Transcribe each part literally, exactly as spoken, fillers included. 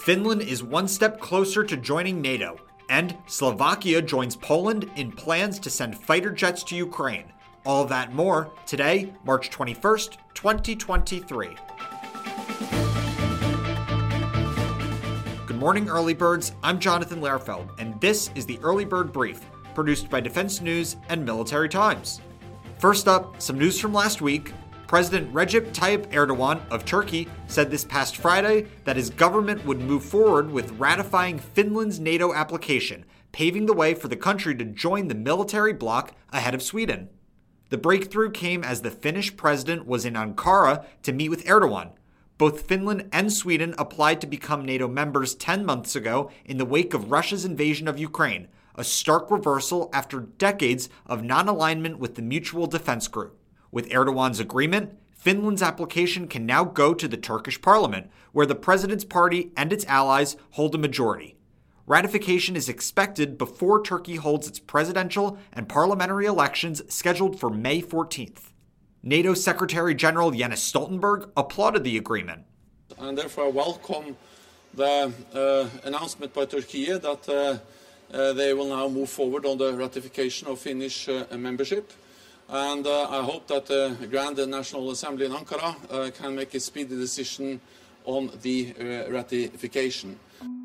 Finland is one step closer to joining NATO, and Slovakia joins Poland in plans to send fighter jets to Ukraine. All of that and more today, March twenty-first, twenty twenty-three. Good morning, Early Birds. I'm Jonathan Lehrfeld, and this is the Early Bird Brief, produced by Defense News and Military Times. First up, some news from last week. President Recep Tayyip Erdogan of Turkey said this past Friday that his government would move forward with ratifying Finland's NATO application, paving the way for the country to join the military bloc ahead of Sweden. The breakthrough came as the Finnish president was in Ankara to meet with Erdogan. Both Finland and Sweden applied to become NATO members ten months ago in the wake of Russia's invasion of Ukraine, a stark reversal after decades of non-alignment with the Mutual Defense Group. With Erdogan's agreement, Finland's application can now go to the Turkish parliament, where the president's party and its allies hold a majority. Ratification is expected before Turkey holds its presidential and parliamentary elections scheduled for May fourteenth. NATO Secretary General Jens Stoltenberg applauded the agreement. And therefore I welcome the uh, announcement by Turkey that uh, uh, they will now move forward on the ratification of Finnish uh, membership. And uh, I hope that the Grand National Assembly in Ankara uh, can make a speedy decision on the uh, ratification.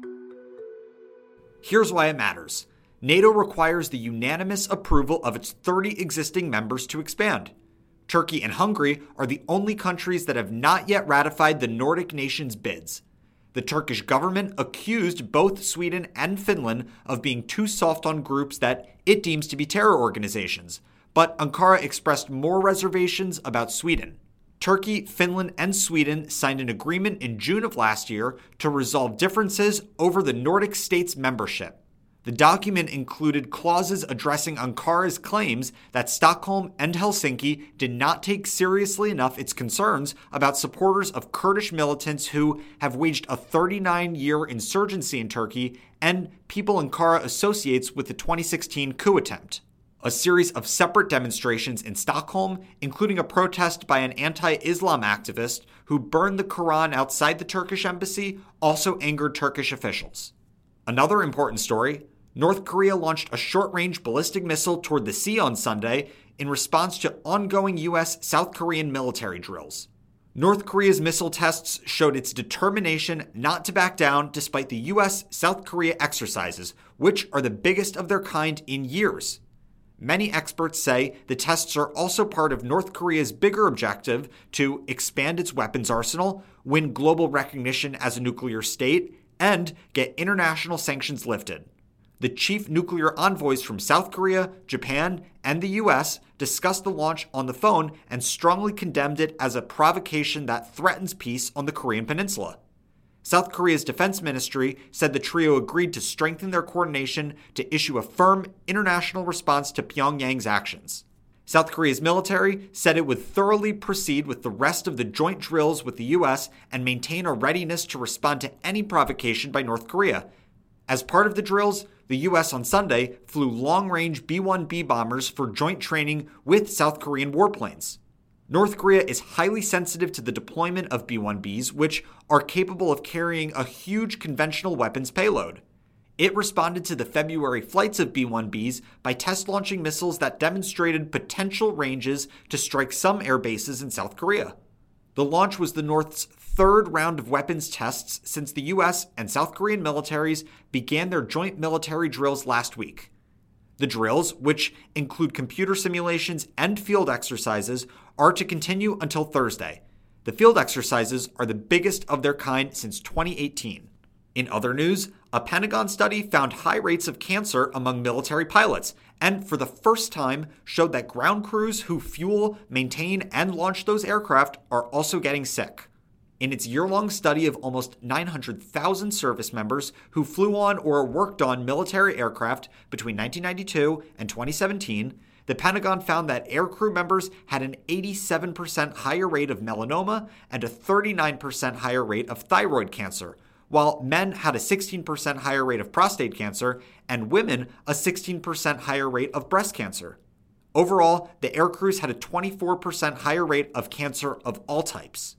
Here's why it matters. NATO requires the unanimous approval of its thirty existing members to expand. Turkey and Hungary are the only countries that have not yet ratified the Nordic nations' bids. The Turkish government accused both Sweden and Finland of being too soft on groups that it deems to be terror organizations. But Ankara expressed more reservations about Sweden. Turkey, Finland, and Sweden signed an agreement in June of last year to resolve differences over the Nordic states' membership. The document included clauses addressing Ankara's claims that Stockholm and Helsinki did not take seriously enough its concerns about supporters of Kurdish militants who have waged a thirty-nine-year insurgency in Turkey and people Ankara associates with the twenty sixteen coup attempt. A series of separate demonstrations in Stockholm, including a protest by an anti-Islam activist who burned the Quran outside the Turkish embassy, also angered Turkish officials. Another important story, North Korea launched a short-range ballistic missile toward the sea on Sunday in response to ongoing U S-South Korean military drills. North Korea's missile tests showed its determination not to back down despite the U S-South Korea exercises, which are the biggest of their kind in years. Many experts say the tests are also part of North Korea's bigger objective to expand its weapons arsenal, win global recognition as a nuclear state, and get international sanctions lifted. The chief nuclear envoys from South Korea, Japan, and the U S discussed the launch on the phone and strongly condemned it as a provocation that threatens peace on the Korean peninsula. South Korea's defense ministry said the trio agreed to strengthen their coordination to issue a firm international response to Pyongyang's actions. South Korea's military said it would thoroughly proceed with the rest of the joint drills with the U S and maintain a readiness to respond to any provocation by North Korea. As part of the drills, the U S on Sunday flew long-range B one B bombers for joint training with South Korean warplanes. North Korea is highly sensitive to the deployment of B one Bs, which are capable of carrying a huge conventional weapons payload. It responded to the February flights of B one Bs by test launching missiles that demonstrated potential ranges to strike some air bases in South Korea. The launch was the North's third round of weapons tests since the U S and South Korean militaries began their joint military drills last week. The drills, which include computer simulations and field exercises, are to continue until Thursday. The field exercises are the biggest of their kind since twenty eighteen. In other news, a Pentagon study found high rates of cancer among military pilots, and for the first time showed that ground crews who fuel, maintain, and launch those aircraft are also getting sick. In its year-long study of almost nine hundred thousand service members who flew on or worked on military aircraft between nineteen ninety-two and twenty seventeen, the Pentagon found that aircrew members had an eighty-seven percent higher rate of melanoma and a thirty-nine percent higher rate of thyroid cancer, while men had a sixteen percent higher rate of prostate cancer and women a sixteen percent higher rate of breast cancer. Overall, the aircrews had a twenty-four percent higher rate of cancer of all types.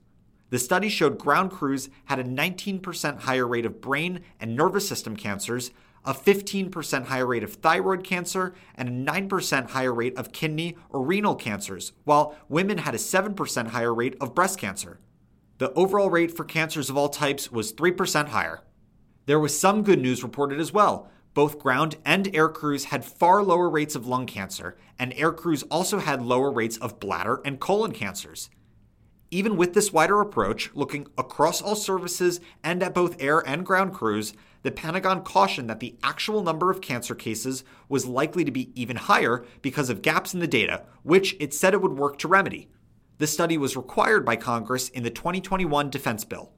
The study showed ground crews had a nineteen percent higher rate of brain and nervous system cancers, a fifteen percent higher rate of thyroid cancer, and a nine percent higher rate of kidney or renal cancers, while women had a seven percent higher rate of breast cancer. The overall rate for cancers of all types was three percent higher. There was some good news reported as well. Both ground and air crews had far lower rates of lung cancer, and air crews also had lower rates of bladder and colon cancers. Even with this wider approach, looking across all services and at both air and ground crews, the Pentagon cautioned that the actual number of cancer cases was likely to be even higher because of gaps in the data, which it said it would work to remedy. The study was required by Congress in the twenty twenty-one defense bill.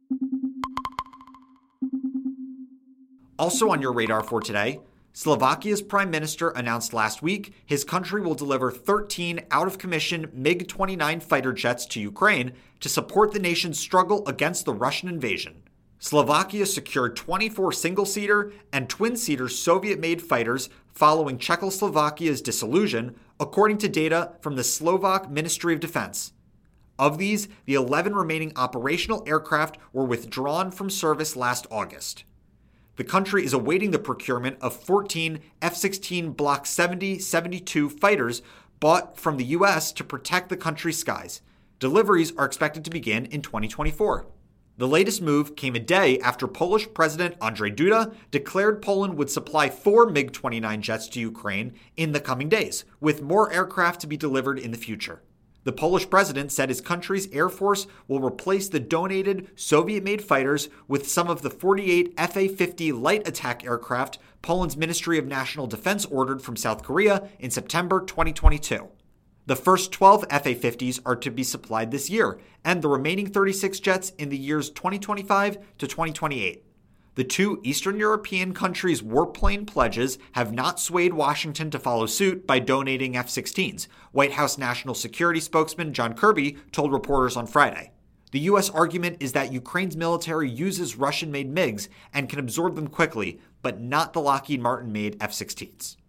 Also on your radar for today, Slovakia's prime minister announced last week his country will deliver thirteen out-of-commission MiG twenty-nine fighter jets to Ukraine to support the nation's struggle against the Russian invasion. Slovakia secured twenty-four single-seater and twin-seater Soviet-made fighters following Czechoslovakia's dissolution, according to data from the Slovak Ministry of Defense. Of these, the eleven remaining operational aircraft were withdrawn from service last August. The country is awaiting the procurement of fourteen F sixteen Block seventy seventy-two fighters bought from the U S to protect the country's skies. Deliveries are expected to begin in twenty twenty-four. The latest move came a day after Polish President Andrzej Duda declared Poland would supply four MiG twenty-nine jets to Ukraine in the coming days, with more aircraft to be delivered in the future. The Polish president said his country's Air Force will replace the donated Soviet-made fighters with some of the forty-eight F A fifty light attack aircraft Poland's Ministry of National Defense ordered from South Korea in September twenty twenty-two. The first twelve F A fifties are to be supplied this year, and the remaining thirty-six jets in the years twenty twenty-five to twenty twenty-eight. The two Eastern European countries' warplane pledges have not swayed Washington to follow suit by donating F sixteens, White House National Security spokesman John Kirby told reporters on Friday. The U S argument is that Ukraine's military uses Russian-made MiGs and can absorb them quickly, but not the Lockheed Martin-made F sixteens.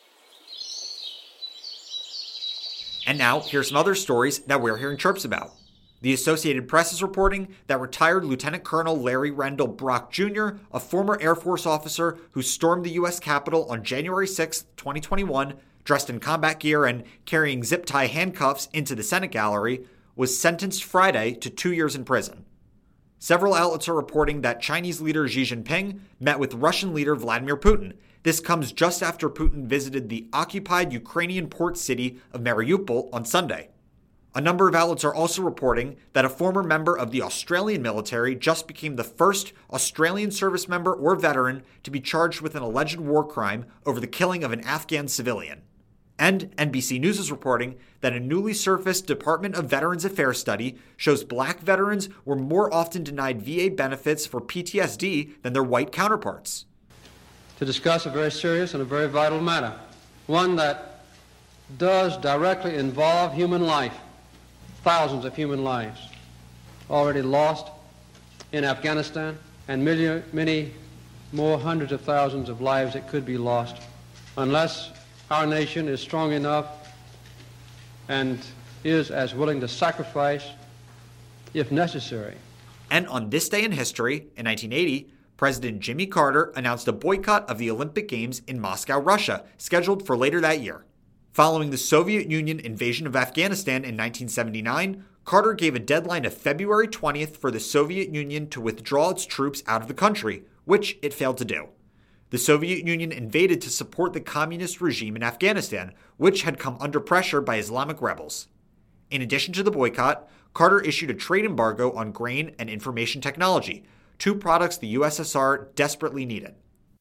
And now, here's some other stories that we're hearing chirps about. The Associated Press is reporting that retired Lieutenant Colonel Larry Rendell Brock Junior, a former Air Force officer who stormed the U S Capitol on January sixth, twenty twenty-one, dressed in combat gear and carrying zip-tie handcuffs into the Senate gallery, was sentenced Friday to two years in prison. Several outlets are reporting that Chinese leader Xi Jinping met with Russian leader Vladimir Putin. This comes just after Putin visited the occupied Ukrainian port city of Mariupol on Sunday. A number of outlets are also reporting that a former member of the Australian military just became the first Australian service member or veteran to be charged with an alleged war crime over the killing of an Afghan civilian. And N B C News is reporting that a newly surfaced Department of Veterans Affairs study shows black veterans were more often denied V A benefits for P T S D than their white counterparts. To discuss a very serious and a very vital matter, one that does directly involve human life. Thousands of human lives already lost in Afghanistan, and many, many more hundreds of thousands of lives that could be lost unless our nation is strong enough and is as willing to sacrifice if necessary. And on this day in history, in nineteen eighty, President Jimmy Carter announced a boycott of the Olympic Games in Moscow, Russia, scheduled for later that year. Following the Soviet Union invasion of Afghanistan in nineteen seventy-nine, Carter gave a deadline of February twentieth for the Soviet Union to withdraw its troops out of the country, which it failed to do. The Soviet Union invaded to support the communist regime in Afghanistan, which had come under pressure by Islamic rebels. In addition to the boycott, Carter issued a trade embargo on grain and information technology, two products the U S S R desperately needed.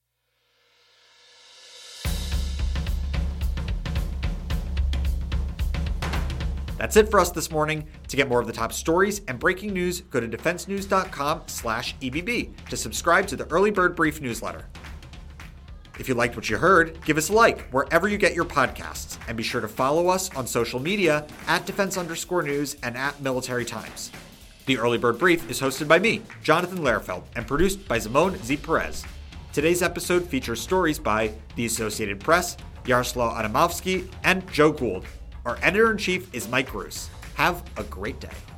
That's it for us this morning. To get more of the top stories and breaking news, go to defense news dot com slash E B B to subscribe to the Early Bird Brief newsletter. If you liked what you heard, give us a like wherever you get your podcasts, and be sure to follow us on social media at defense underscore news and at Military Times. The Early Bird Brief is hosted by me, Jonathan Lehrfeld, and produced by Zimone Z. Perez. Today's episode features stories by the Associated Press, Yaroslav Adamovsky, and Joe Gould. Our editor-in-chief is Mike Roos. Have a great day.